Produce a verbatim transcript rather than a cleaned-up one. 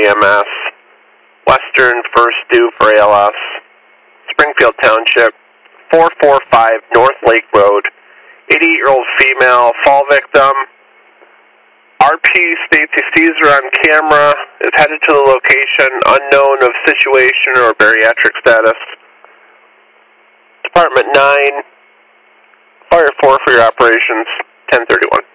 E M S. Western First Due for A L S. Springfield Township, four four five North Lake Road. eighty-eight-year-old female, fall victim. R P states he sees her on camera, is headed to the location, unknown of situation or bariatric status. Department nine, Fire four for your operations, ten thirty-one.